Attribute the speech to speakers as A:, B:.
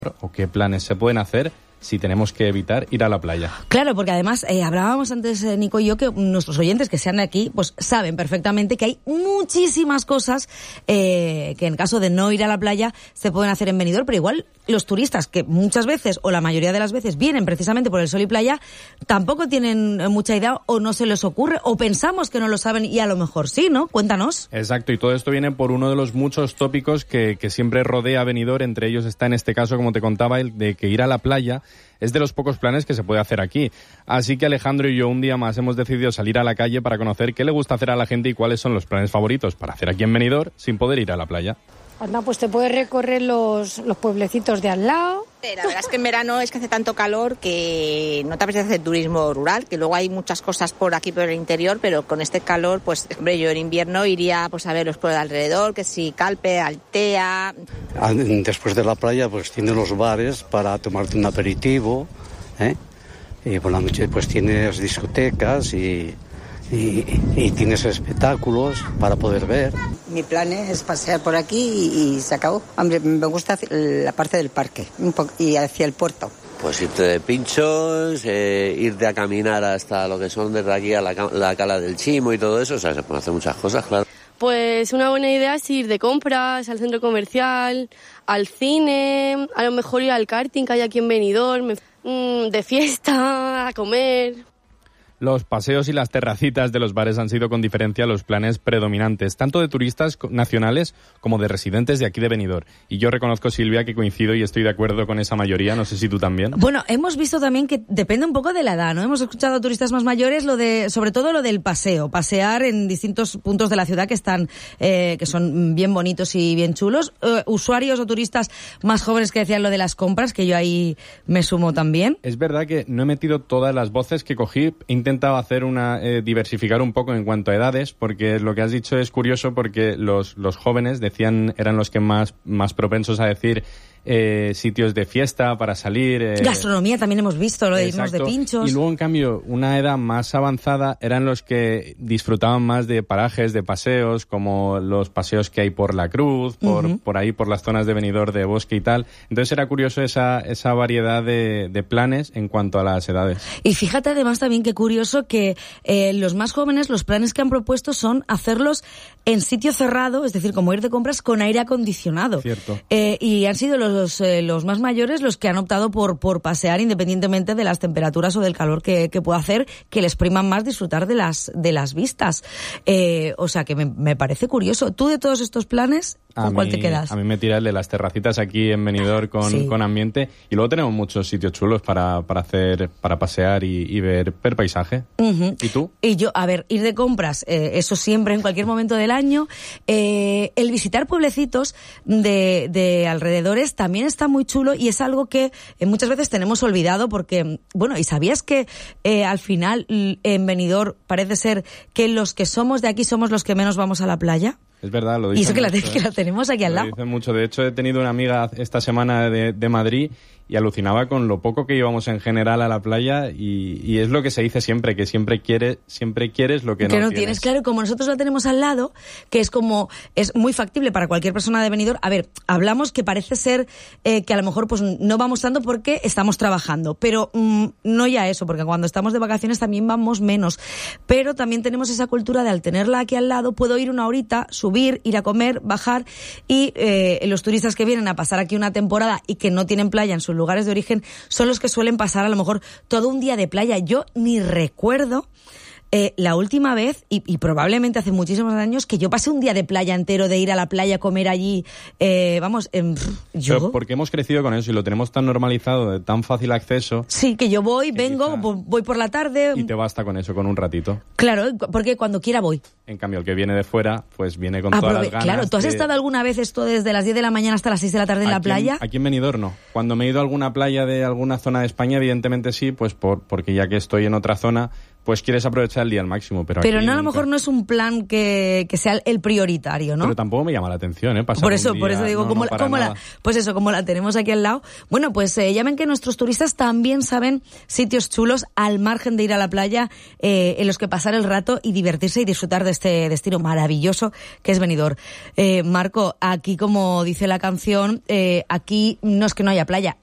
A: o qué planes se pueden hacer si tenemos que evitar ir a la playa.
B: Claro, porque además hablábamos antes, Nico y yo, que nuestros oyentes que sean de aquí, pues saben perfectamente que hay muchísimas cosas que en caso de no ir a la playa se pueden hacer en Benidorm, pero igual los turistas que muchas veces o la mayoría de las veces vienen precisamente por el sol y playa tampoco tienen mucha idea o no se les ocurre o pensamos que no lo saben y a lo mejor sí, ¿no? Cuéntanos.
A: Exacto, y todo esto viene por uno de los muchos tópicos que siempre rodea a Benidorm. Entre ellos está en este caso, como te contaba, el de que ir a la playa es de los pocos planes que se puede hacer aquí. Así que Alejandro y yo un día más hemos decidido salir a la calle para conocer qué le gusta hacer a la gente y cuáles son los planes favoritos para hacer aquí en Benidorm sin poder ir a la playa.
C: Anda, pues te puedes recorrer los pueblecitos de al lado.
D: La verdad es que en verano es que hace tanto calor que no te apetece hacer turismo rural, que luego hay muchas cosas por aquí por el interior, pero con este calor, pues hombre, yo en invierno iría pues a ver los pueblos de alrededor, que si Calpe, Altea.
E: Después de la playa pues tienes los bares para tomarte un aperitivo, y por la noche pues tienes discotecas y tienes espectáculos para poder ver.
F: Mi plan es pasear por aquí y se acabó. Hombre, me gusta la parte del parque y hacia el puerto.
G: Pues irte de pinchos, irte a caminar hasta lo que son desde aquí a la Cala del Chimo y todo eso. O sea, se pueden hacer muchas cosas, claro.
H: Pues una buena idea es ir de compras, al centro comercial, al cine, a lo mejor ir al karting que hay aquí en Benidorm, de fiesta, a comer.
A: Los paseos y las terracitas de los bares han sido con diferencia los planes predominantes, tanto de turistas nacionales como de residentes de aquí de Benidorm. Y yo reconozco, Silvia, que coincido y estoy de acuerdo con esa mayoría, no sé si tú también.
B: Bueno, hemos visto también que depende un poco de la edad, ¿no? Hemos escuchado a turistas más mayores sobre todo lo del paseo, pasear en distintos puntos de la ciudad que están, que son bien bonitos y bien chulos. Usuarios o turistas más jóvenes que decían lo de las compras, que yo ahí me sumo también.
A: Es verdad que no he metido todas las voces que cogí, intentaba hacer diversificar un poco en cuanto a edades, porque lo que has dicho es curioso porque los jóvenes eran los que más propensos a decir sitios de fiesta para salir.
B: Gastronomía también hemos visto, lo de irnos de pinchos.
A: Y luego, en cambio, una edad más avanzada eran los que disfrutaban más de parajes, de paseos, como los paseos que hay por la Cruz, por ahí, por las zonas de Benidorm, de bosque y tal. Entonces era curioso esa variedad de planes en cuanto a las edades.
B: Y fíjate además también qué curioso que los más jóvenes, los planes que han propuesto son hacerlos en sitio cerrado, es decir, como ir de compras con aire acondicionado.
A: Cierto.
B: Y han sido los más mayores los que han optado por pasear independientemente de las temperaturas o del calor que pueda hacer, que les priman más disfrutar de las vistas. O sea que me parece curioso. ¿Tú de todos estos planes, con cuál te quedas?
A: A mí me tira el de las terracitas aquí en Benidorm con ambiente, y luego tenemos muchos sitios chulos para pasear y ver paisaje.
B: Uh-huh.
A: ¿Y tú?
B: Y yo, a ver, ir de compras, eso siempre en cualquier momento del año. El visitar pueblecitos de alrededores también está muy chulo y es algo que muchas veces tenemos olvidado porque, bueno, ¿y sabías que al final en Benidorm parece ser que los que somos de aquí somos los que menos vamos a la playa?
A: Es verdad, lo dicen.
B: Y eso que la tenemos aquí al lado.
A: Lo dicen mucho. De hecho, he tenido una amiga esta semana de Madrid y alucinaba con lo poco que íbamos en general a la playa y es lo que se dice siempre, que siempre quieres lo que no tienes.
B: Claro, como nosotros la tenemos al lado, que es muy factible para cualquier persona de Benidorm. A ver, hablamos que parece ser que a lo mejor pues no vamos tanto porque estamos trabajando, pero no ya eso, porque cuando estamos de vacaciones también vamos menos. Pero también tenemos esa cultura de al tenerla aquí al lado, puedo ir una horita, subir, ir a comer, bajar y los turistas que vienen a pasar aquí una temporada y que no tienen playa en sus lugares de origen son los que suelen pasar a lo mejor todo un día de playa. Yo ni recuerdo la última vez, y probablemente hace muchísimos años, que yo pasé un día de playa entero, de ir a la playa, comer allí,
A: Pero porque hemos crecido con eso y lo tenemos tan normalizado, de tan fácil acceso.
B: Sí, que yo voy por la tarde.
A: Y te basta con eso, con un ratito.
B: Claro, porque cuando quiera voy.
A: En cambio, el que viene de fuera, pues viene con todas las ganas.
B: Claro, ¿tú has estado alguna vez esto desde las 10 de la mañana hasta las 6 de la tarde en la playa?
A: Aquí en Benidorm no. Cuando me he ido a alguna playa de alguna zona de España, evidentemente sí, pues porque ya que estoy en otra zona, pues quieres aprovechar el día al máximo. Pero
B: no, a
A: nunca.
B: lo mejor no es un plan que sea el prioritario, ¿no?
A: Pero tampoco me llama la atención, pasar
B: Por eso
A: un día,
B: digo,
A: como
B: como la tenemos aquí al lado. Bueno, pues ya ven que nuestros turistas también saben sitios chulos al margen de ir a la playa, en los que pasar el rato y divertirse y disfrutar de este destino maravilloso que es Benidorm. Marco, aquí como dice la canción, aquí no es que no haya playa,